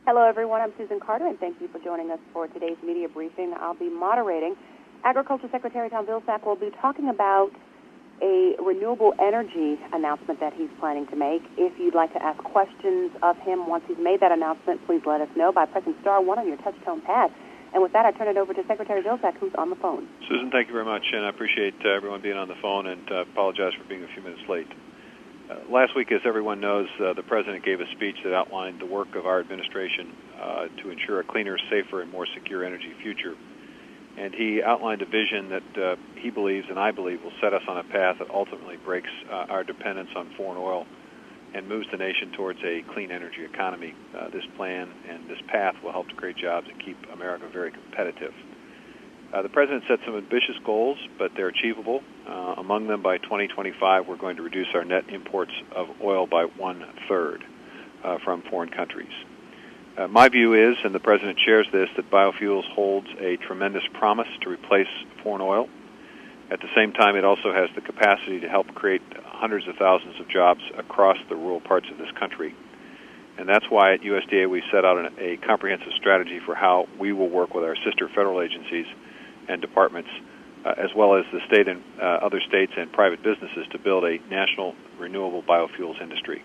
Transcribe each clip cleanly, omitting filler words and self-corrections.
Hello, everyone. I'm Susan Carter, and thank you for joining us for today's media briefing. I'll be moderating. Agriculture Secretary Tom Vilsack will be talking about a renewable energy announcement that he's planning to make. If you'd like to ask questions of him once he's made that announcement, please let us know by pressing star 1 on your touch-tone pad. And with that, I turn it over to Secretary Vilsack, who's on the phone. Susan, thank you very much, and I appreciate everyone being on the phone, and apologize for being a few minutes late. Last week, as everyone knows, the President gave a speech that outlined the work of our administration to ensure a cleaner, safer, and more secure energy future. And he outlined a vision that he believes, and I believe, will set us on a path that ultimately breaks our dependence on foreign oil and moves the nation towards a clean energy economy. This plan and this path will help to create jobs and keep America very competitive. The President set some ambitious goals, but they're achievable. Among them, by 2025, we're going to reduce our net imports of oil by 1/3 from foreign countries. My view is, and the President shares this, that biofuels holds a tremendous promise to replace foreign oil. At the same time, it also has the capacity to help create hundreds of thousands of jobs across the rural parts of this country. And that's why at USDA we set out a comprehensive strategy for how we will work with our sister federal agencies and departments, as well as the state and other states and private businesses, to build a national renewable biofuels industry.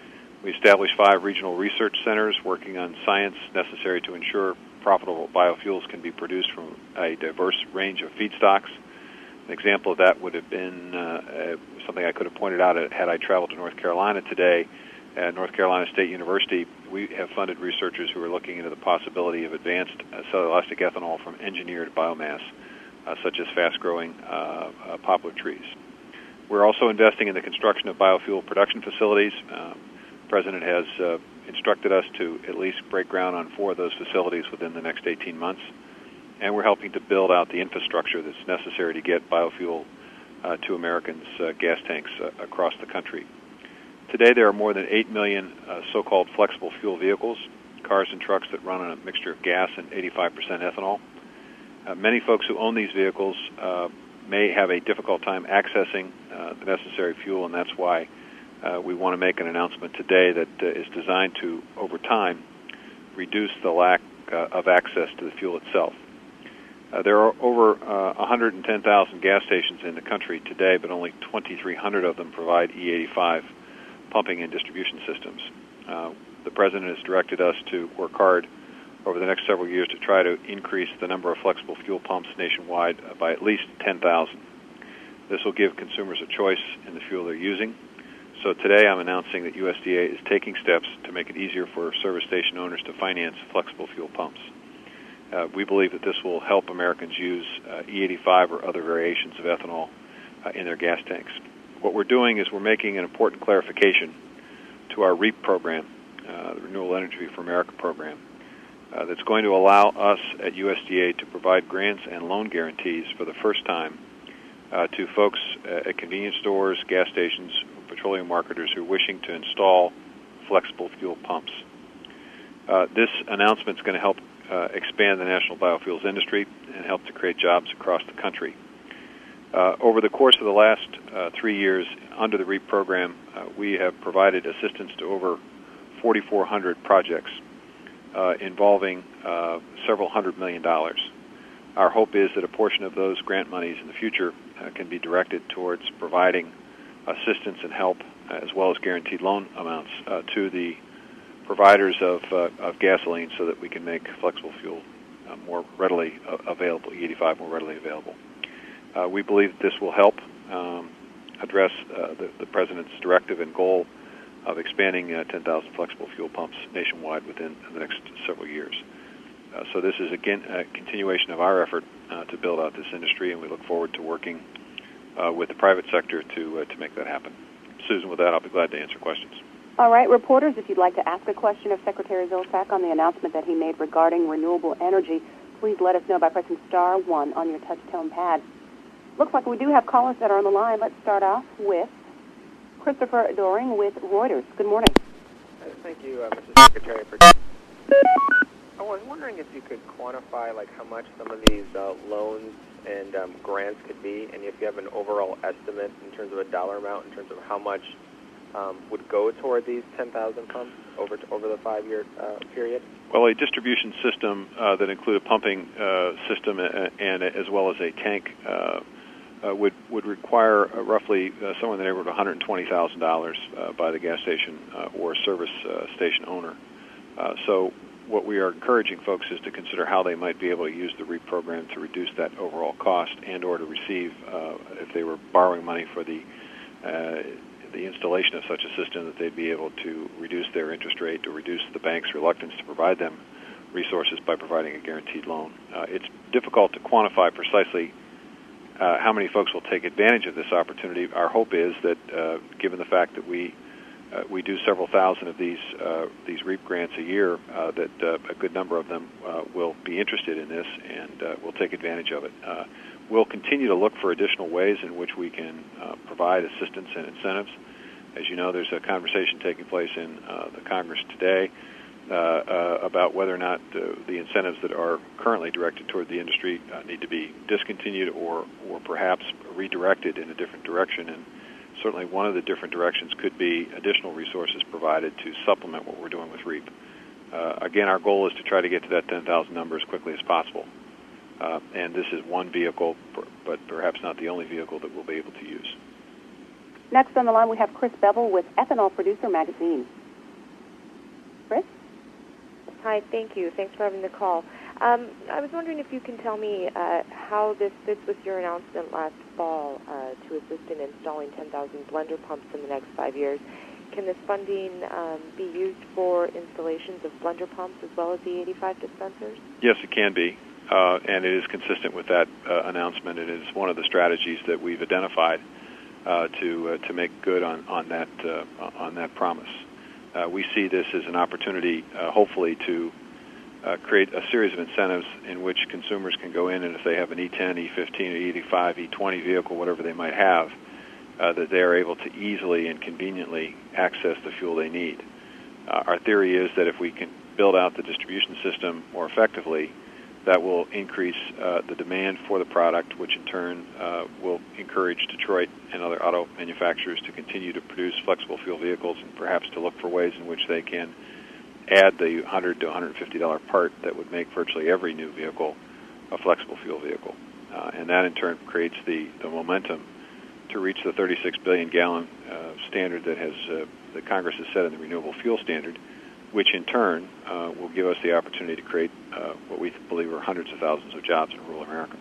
We established 5 regional research centers working on science necessary to ensure profitable biofuels can be produced from a diverse range of feedstocks. An example of that would have been something I could have pointed out had I traveled to North Carolina today. At North Carolina State University, we have funded researchers who are looking into the possibility of advanced cellulosic ethanol from engineered biomass, such as fast-growing poplar trees. We're also investing in the construction of biofuel production facilities. The President has instructed us to at least break ground on 4 of those facilities within the next 18 months, and we're helping to build out the infrastructure that's necessary to get biofuel to Americans' gas tanks across the country. Today, there are more than 8 million so-called flexible fuel vehicles, cars and trucks that run on a mixture of gas and 85% ethanol. Many folks who own these vehicles may have a difficult time accessing the necessary fuel, and that's why we want to make an announcement today that is designed to, over time, reduce the lack of access to the fuel itself. There are over 110,000 gas stations in the country today, but only 2,300 of them provide E85 pumping and distribution systems. The President has directed us to work hard over the next several years to try to increase the number of flexible fuel pumps nationwide by at least 10,000. This will give consumers a choice in the fuel they're using. So today I'm announcing that USDA is taking steps to make it easier for service station owners to finance flexible fuel pumps. We believe that this will help Americans use E85 or other variations of ethanol in their gas tanks. What we're doing is we're making an important clarification to our REAP program, the Renewable Energy for America program, that's going to allow us at USDA to provide grants and loan guarantees for the first time to folks at convenience stores, gas stations, petroleum marketers who are wishing to install flexible fuel pumps. This announcement is going to help expand the national biofuels industry and help to create jobs across the country. Over the course of the last 3 years under the REAP program, we have provided assistance to over 4,400 projects involving several $100 million. Our hope is that a portion of those grant monies in the future can be directed towards providing assistance and help, as well as guaranteed loan amounts to the providers of gasoline, so that we can make flexible fuel more readily available, E85 more readily available. We believe that this will help address the President's directive and goal of expanding 10,000 flexible fuel pumps nationwide within the next several years. So this is, again, a continuation of our effort to build out this industry, and we look forward to working with the private sector to make that happen. Susan, with that, I'll be glad to answer questions. All right, reporters, if you'd like to ask a question of Secretary Vilsack on the announcement that he made regarding renewable energy, please let us know by pressing star 1 on your touch-tone pad. Looks like we do have callers that are on the line. Let's start off with Christopher Doring with Reuters. Good morning. Thank you, Mr. Secretary. I was wondering if you could quantify how much some of these loans and grants could be, and if you have an overall estimate in terms of a dollar amount, in terms of how much would go toward these 10,000 pumps over the 5-year period? Well, a distribution system that include a pumping system and as well as a tank would require roughly somewhere in the neighborhood of $120,000 by the gas station or service station owner. So what we are encouraging folks is to consider how they might be able to use the REAP program to reduce that overall cost and or to receive, if they were borrowing money for the installation of such a system, that they'd be able to reduce their interest rate, to reduce the bank's reluctance to provide them resources by providing a guaranteed loan. It's difficult to quantify precisely how many folks will take advantage of this opportunity. Our hope is that, given the fact that we do several thousand of these REAP grants a year, that a good number of them will be interested in this and will take advantage of it. We'll continue to look for additional ways in which we can provide assistance and incentives. As you know, there's a conversation taking place in the Congress today about whether or not the incentives that are currently directed toward the industry need to be discontinued or perhaps redirected in a different direction. And certainly one of the different directions could be additional resources provided to supplement what we're doing with REAP. Again, our goal is to try to get to that 10,000 number as quickly as possible. And this is one vehicle, but perhaps not the only vehicle that we'll be able to use. Next on the line, we have Chris Bevel with Ethanol Producer Magazine. Chris? Hi, thank you. Thanks for having the call. I was wondering if you can tell me how this fits with your announcement last fall to assist in installing 10,000 blender pumps in the next 5 years. Can this funding be used for installations of blender pumps as well as the 85 dispensers? Yes, it can be, and it is consistent with that announcement. It is one of the strategies that we've identified to make good on that promise. We see this as an opportunity, hopefully, to create a series of incentives in which consumers can go in, and if they have an E10, E15, E85, E20 vehicle, whatever they might have, that they are able to easily and conveniently access the fuel they need. Our theory is that if we can build out the distribution system more effectively, that will increase the demand for the product, which in turn will encourage Detroit and other auto manufacturers to continue to produce flexible fuel vehicles and perhaps to look for ways in which they can add the $100 to $150 part that would make virtually every new vehicle a flexible fuel vehicle. And that in turn creates the momentum to reach the 36 billion gallon standard that the Congress has set in the Renewable Fuel Standard, which in turn will give us the opportunity to create what we believe are hundreds of thousands of jobs in rural America.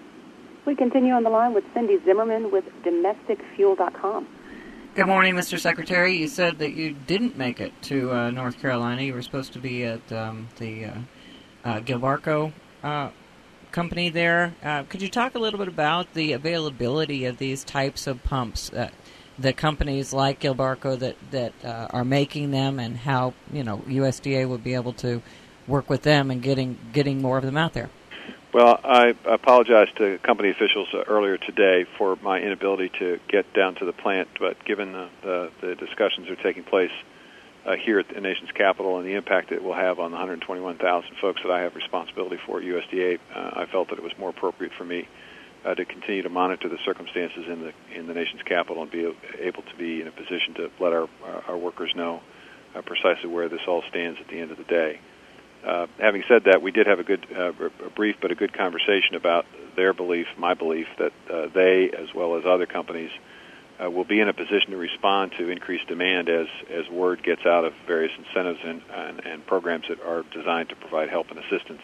We continue on the line with Cindy Zimmerman with DomesticFuel.com. Good morning, Mr. Secretary. You said that you didn't make it to North Carolina. You were supposed to be at the Gilbarco company there. Could you talk a little bit about the availability of these types of pumps, the companies like Gilbarco that are making them, and how USDA would be able to work with them and getting more of them out there? Well, I apologize to company officials earlier today for my inability to get down to the plant, but given the discussions that are taking place here at the nation's capital and the impact it will have on the 121,000 folks that I have responsibility for at USDA, I felt that it was more appropriate for me to continue to monitor the circumstances in the nation's capital and be able to be in a position to let our workers know precisely where this all stands at the end of the day. Having said that, we did have a brief but a good conversation about their belief, my belief, that they, as well as other companies, will be in a position to respond to increased demand as word gets out of various incentives and programs that are designed to provide help and assistance.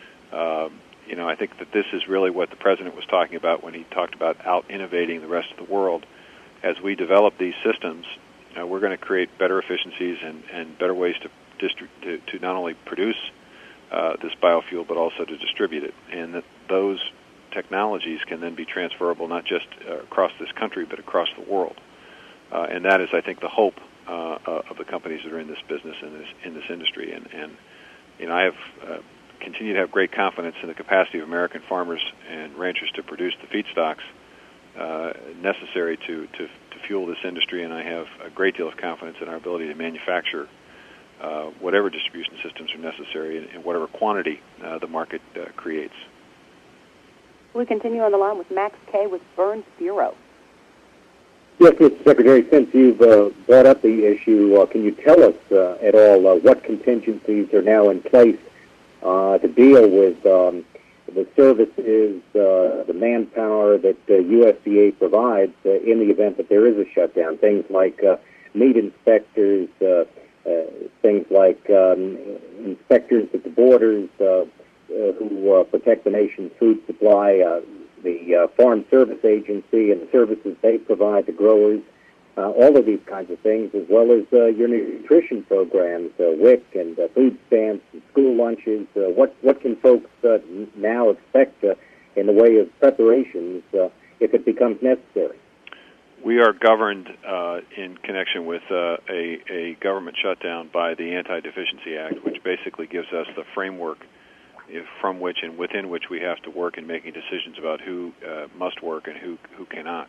I think that this is really what the President was talking about when he talked about out-innovating the rest of the world. As we develop these systems, we're going to create better efficiencies and better ways to not only produce this biofuel, but also to distribute it, and that those technologies can then be transferable not just across this country, but across the world. And that is, I think, the hope of the companies that are in this business, in this industry. And I have continued to have great confidence in the capacity of American farmers and ranchers to produce the feedstocks necessary to fuel this industry, and I have a great deal of confidence in our ability to manufacture whatever distribution systems are necessary in whatever quantity the market creates. We continue on the line with Max Kay with Burns Bureau. Yes, Mr. Secretary, since you've brought up the issue, can you tell us at all what contingencies are now in place to deal with the services, the manpower that USDA provides in the event that there is a shutdown? Things like meat inspectors, things like inspectors at the borders who protect the nation's food supply, the Farm Service Agency and the services they provide to growers, all of these kinds of things, as well as your nutrition programs, WIC and food stamps and school lunches. What can folks now expect in the way of preparations if it becomes necessary? We are governed in connection with a government shutdown by the Anti-Deficiency Act, which basically gives us the framework from which and within which we have to work in making decisions about who must work and who cannot.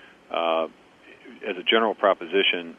As a general proposition,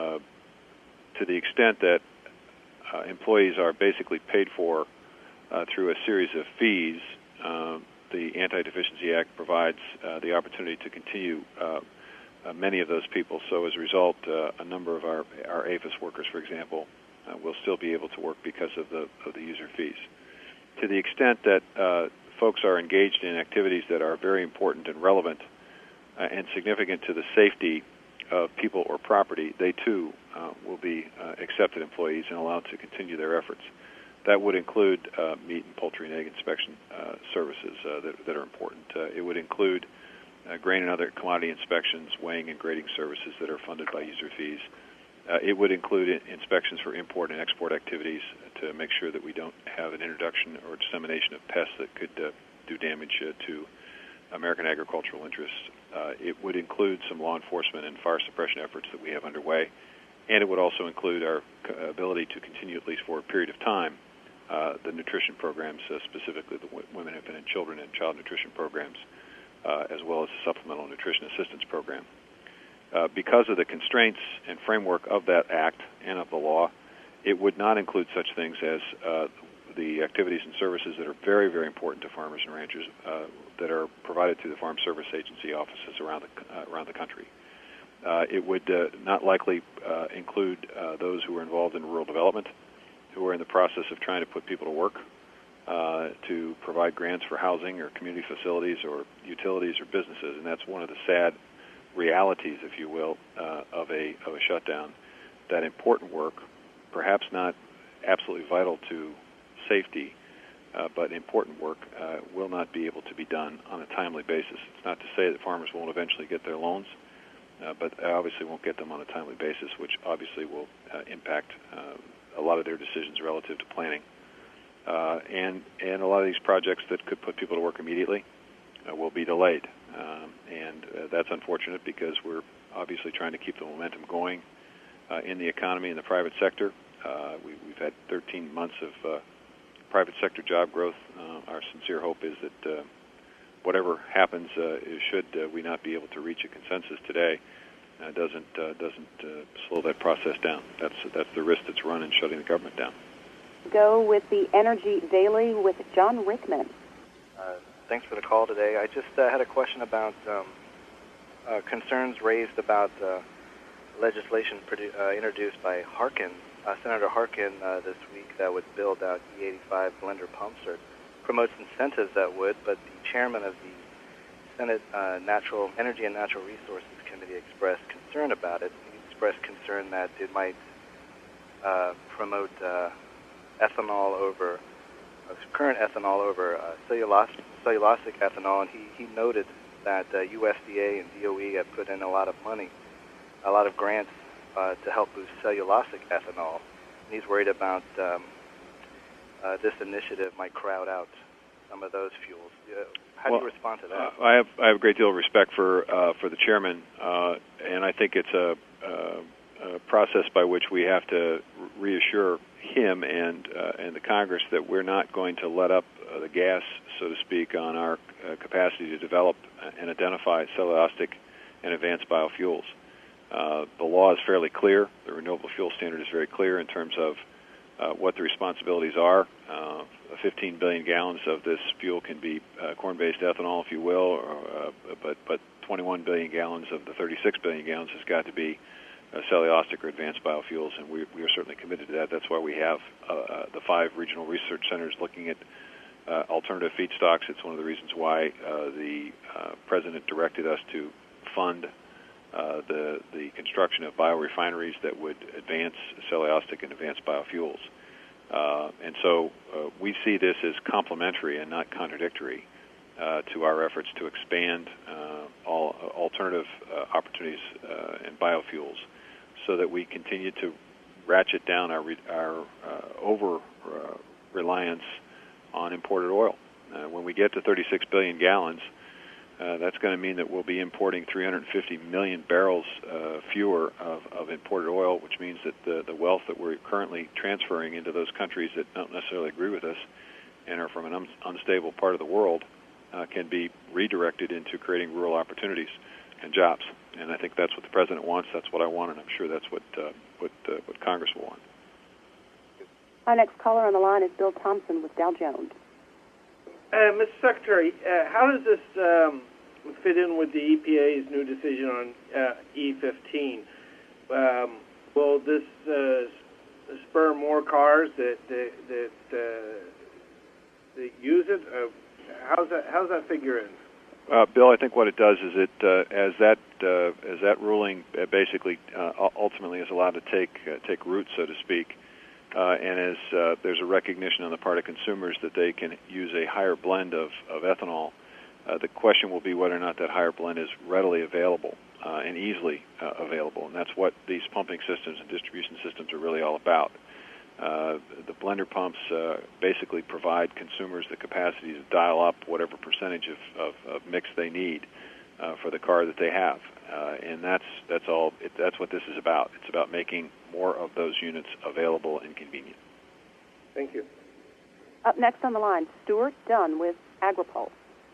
to the extent that employees are basically paid for through a series of fees, the Anti-Deficiency Act provides the opportunity to continue many of those people. So as a result, a number of our APHIS workers, for example, will still be able to work because of the user fees. To the extent that folks are engaged in activities that are very important and relevant and significant to the safety of people or property, they too will be accepted employees and allowed to continue their efforts. That would include meat and poultry and egg inspection services that are important. It would include grain and other commodity inspections, weighing and grading services that are funded by user fees. It would include inspections for import and export activities to make sure that we don't have an introduction or dissemination of pests that could do damage to American agricultural interests. It would include some law enforcement and fire suppression efforts that we have underway, and it would also include our ability to continue, at least for a period of time, the nutrition programs, specifically the Women, Infant, and Children and Child Nutrition programs, as well as the Supplemental Nutrition Assistance Program. Because of the constraints and framework of that act and of the law, it would not include such things as the activities and services that are very, very important to farmers and ranchers that are provided through the Farm Service Agency offices around the country. It would not likely include those who are involved in rural development, who are in the process of trying to put people to work, to provide grants for housing or community facilities or utilities or businesses, and that's one of the sad realities, if you will, of a shutdown. That important work, perhaps not absolutely vital to safety, but important work will not be able to be done on a timely basis. It's not to say that farmers won't eventually get their loans, but they obviously won't get them on a timely basis, which obviously will impact a lot of their decisions relative to planning. And a lot of these projects that could put people to work immediately will be delayed. And that's unfortunate because we're obviously trying to keep the momentum going in the economy and the private sector. We've had 13 months of private sector job growth. Our sincere hope is that whatever happens, should we not be able to reach a consensus today, doesn't slow that process down. That's the risk that's run in shutting the government down. Go with the Energy Daily with John Rickman. Thanks for the call today. I just had a question about concerns raised about legislation introduced by Harkin, Senator Harkin, this week that would build out E85 blender pumps or promotes incentives that would, but the chairman of the Senate Energy and Natural Resources Committee expressed concern about it. He expressed concern that it might promote ethanol over current ethanol over cellulosic ethanol, and he noted that USDA and DOE have put in a lot of money, a lot of grants to help boost cellulosic ethanol. And he's worried about this initiative might crowd out some of those fuels. How do you respond to that? I have a great deal of respect for the chairman, and I think it's a process by which we have to reassure him and the Congress that we're not going to let up the gas, so to speak, on our capacity to develop and identify cellulosic and advanced biofuels. The law is fairly clear. The renewable fuel standard is very clear in terms of what the responsibilities are. 15 billion gallons of this fuel can be corn-based ethanol, if you will, but 21 billion gallons of the 36 billion gallons has got to be cellulosic or advanced biofuels, and we are certainly committed to that. That's why we have the 5 regional research centers looking at alternative feedstocks. It's one of the reasons why the President directed us to fund the construction of biorefineries that would advance cellulosic and advanced biofuels. And so we see this as complementary and not contradictory to our efforts to expand all alternative opportunities in biofuels, so that we continue to ratchet down our over reliance on imported oil. When we get to 36 billion gallons, that's going to mean that we'll be importing 350 million barrels fewer of imported oil, which means that the wealth that we're currently transferring into those countries that don't necessarily agree with us and are from an unstable part of the world can be redirected into creating rural opportunities and jobs. And I think that's what the President wants. That's what I want, and I'm sure that's what Congress will want. Our next caller on the line is Bill Thompson with Dow Jones. Mr. Secretary, how does this fit in with the EPA's new decision on E15? Will this spur more cars that use it? How's that figure in? Bill, I think what it does is as that ruling basically ultimately is allowed to take root, so to speak, and as there's a recognition on the part of consumers that they can use a higher blend of ethanol, the question will be whether or not that higher blend is readily available and easily available, and that's what these pumping systems and distribution systems are really all about. The blender pumps basically provide consumers the capacity to dial up whatever percentage of mix they need for the car that they have, and that's what this is about. It's about making more of those units available and convenient. Thank you. Up next on the line, Stuart Dunn with AgriPulse.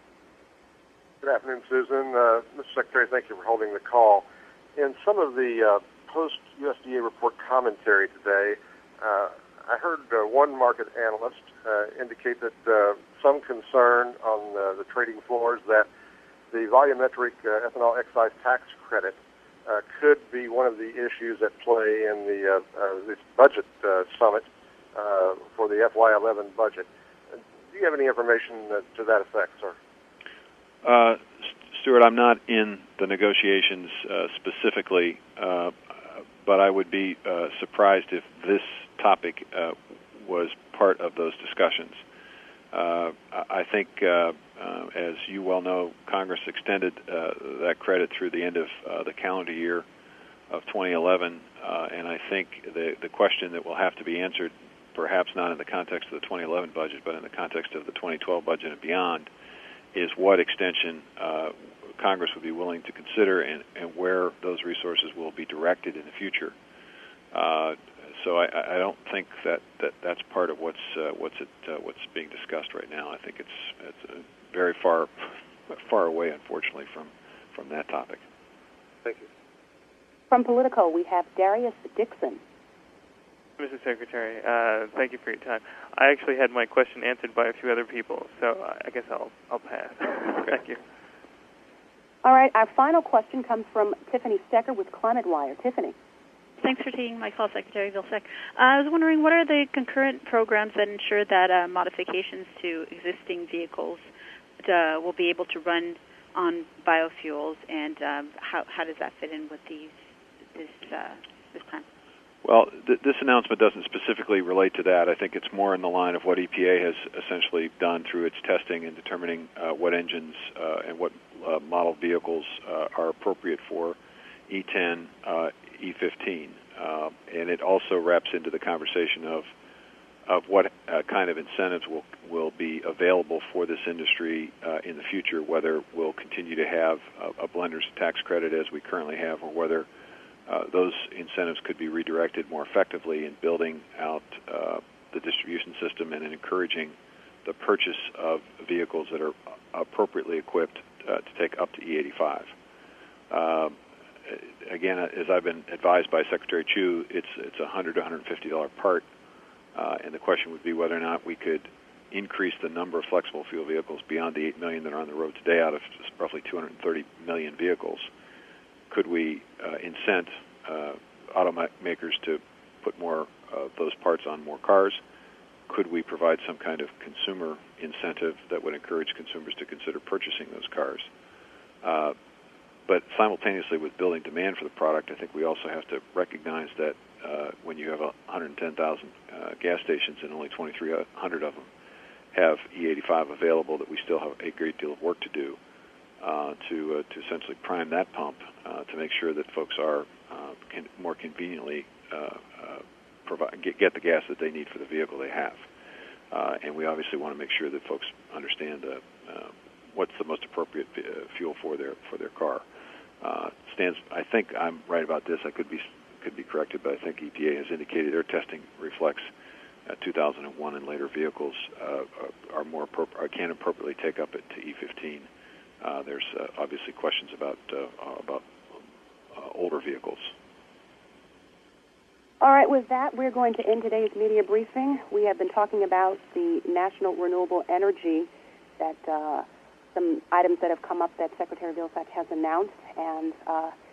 Good afternoon, Susan. Mr. Secretary, thank you for holding the call. In some of the post-USDA report commentary today, I heard one market analyst indicate that some concern on the trading floors that the volumetric ethanol excise tax credit could be one of the issues at play in this budget summit for the FY11 budget. Do you have any information to that effect, sir? Stuart, I'm not in the negotiations specifically, but I would be surprised if this topic was part of those discussions. I think, as you well know, Congress extended that credit through the end of the calendar year of 2011, and I think the question that will have to be answered, perhaps not in the context of the 2011 budget, but in the context of the 2012 budget and beyond, is what extension Congress would be willing to consider and where those resources will be directed in the future. So I don't think that's part of what's being discussed right now. I think it's very far away, unfortunately, from that topic. Thank you. From Politico, we have Darius Dixon. Mr. Secretary, thank you for your time. I actually had my question answered by a few other people, so I guess I'll pass. Thank you. All right, our final question comes from Tiffany Stecker with Climate Wire. Tiffany. Thanks for taking my call, Secretary Vilsack. I was wondering, what are the concurrent programs that ensure that modifications to existing vehicles will be able to run on biofuels, and how does that fit in with this plan? Well, this announcement doesn't specifically relate to that. I think it's more in the line of what EPA has essentially done through its testing and determining what engines and what model vehicles are appropriate for E10, E15. And it also wraps into the conversation of what kind of incentives will be available for this industry in the future, whether we'll continue to have a blender's tax credit as we currently have, or whether those incentives could be redirected more effectively in building out the distribution system and in encouraging the purchase of vehicles that are appropriately equipped to take up to E85. Again, as I've been advised by Secretary Chu, it's $100 to $150 part, and the question would be whether or not we could increase the number of flexible fuel vehicles beyond the 8 million that are on the road today out of roughly 230 million vehicles? Could we incent automakers to put more of those parts on more cars? Could we provide some kind of consumer incentive that would encourage consumers to consider purchasing those cars? But simultaneously with building demand for the product, I think we also have to recognize that when you have 110,000 gas stations and only 2,300 of them have E85 available, that we still have a great deal of work to do to essentially prime that pump to make sure that folks are can more conveniently get the gas that they need for the vehicle they have. And we obviously want to make sure that folks understand what's the most appropriate fuel for their car. I think I'm right about this. I could be corrected, but I think EPA has indicated their testing reflects 2001 and later vehicles are more can appropriately take up to E15. There's obviously questions about older vehicles. All right, with that, we're going to end today's media briefing. We have been talking about the National Renewable Energy, that some items that have come up that Secretary Vilsack has announced, and